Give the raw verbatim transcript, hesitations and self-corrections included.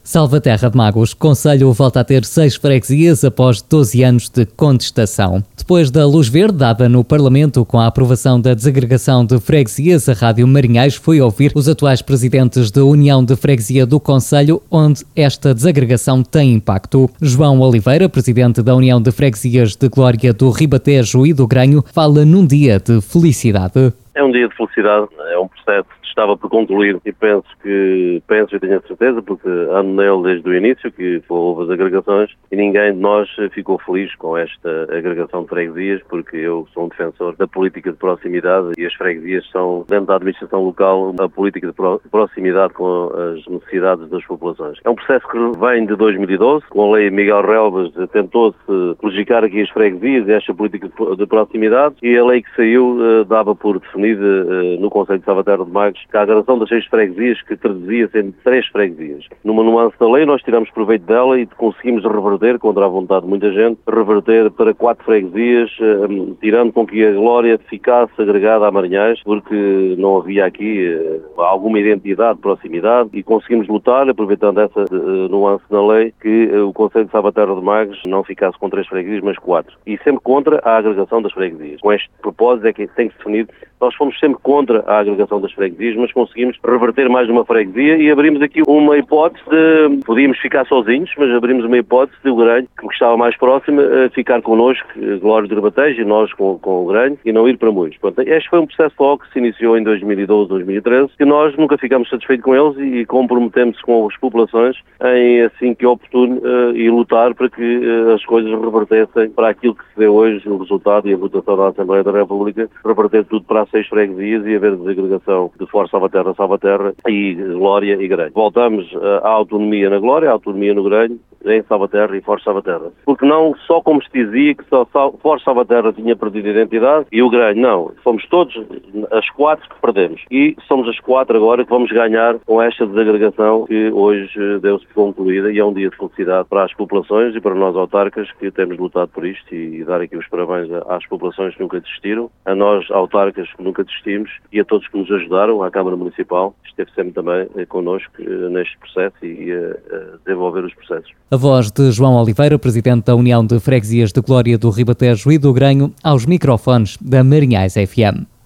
Salvaterra de Magos. Conselho volta a ter seis freguesias após doze anos de contestação. Depois da luz verde dada no Parlamento com a aprovação da desagregação de freguesias, a Rádio Marinhais foi ouvir os atuais presidentes da União de Freguesia do Conselho, onde esta desagregação tem impacto. João Oliveira, presidente da União de Freguesias de Glória do Ribatejo e do Granho, fala num dia de felicidade. É um dia de felicidade, é um processo que estava por concluir e penso que, penso e tenho a certeza, porque ando nele desde o início, que houve as agregações e ninguém de nós ficou feliz com esta agregação de freguesias, porque eu sou um defensor da política de proximidade e as freguesias são, dentro da administração local, a política de proximidade com as necessidades das populações. É um processo que vem de dois mil e doze, com a lei Miguel Relvas tentou-se prejudicar aqui as freguesias e esta política de proximidade, e a lei que saiu uh, dava por definida uh, no Conselho de Salvaterra de Magos que a agregação das seis freguesias que traduzia-se em três freguesias. Numa nuance da lei nós tiramos proveito dela e conseguimos reverter, contra a vontade de muita gente, reverter para quatro freguesias, uh, tirando com que a Glória ficasse agregada a Marinhais, porque não havia aqui uh, alguma identidade de proximidade, e conseguimos lutar, aproveitando essa uh, nuance da lei, que uh, o Conselho de Salvaterra de Magos não ficasse com três freguesias, mas quatro. E sempre contra a agregação das freguesias. Com este propósito é que tem que se definir. Nós fomos sempre contra a agregação das freguesias, mas conseguimos reverter mais uma freguesia e abrimos aqui uma hipótese de... Podíamos ficar sozinhos, mas abrimos uma hipótese de o Granho, que estava mais próximo, ficar connosco, Glória do Ribatejo, e nós com, com o Granho, e não ir para muitos. Portanto, este foi um processo logo que se iniciou em dois mil e doze, dois mil e treze, que nós nunca ficamos satisfeitos com eles e comprometemos com as populações em, assim que é oportuno, e lutar para que as coisas revertessem para aquilo que se vê hoje, o resultado e a votação da Assembleia da República, reverter tudo para as seis freguesias e haver desagregação de Fora Salvaterra, Salvaterra e Glória e Granho. Voltamos à autonomia na Glória, à autonomia no Granho, em Salvaterra e Fora Salvaterra. Porque não só como se dizia que só Fora Salvaterra tinha perdido a identidade e o Granho, não. Fomos todos as quatro que perdemos. E somos as quatro agora que vamos ganhar com esta desagregação que hoje deu-se concluída, e é um dia de felicidade para as populações e para nós autarcas que temos lutado por isto, e dar aqui os parabéns às populações que nunca desistiram, a nós autarcas que nunca desistimos e a todos que nos ajudaram, à Câmara Municipal, que esteve sempre também connosco neste processo e a desenvolver os processos. A voz de João Oliveira, presidente da União de Freguesias de Glória do Ribatejo e do Granho, aos microfones da Marinhais F M.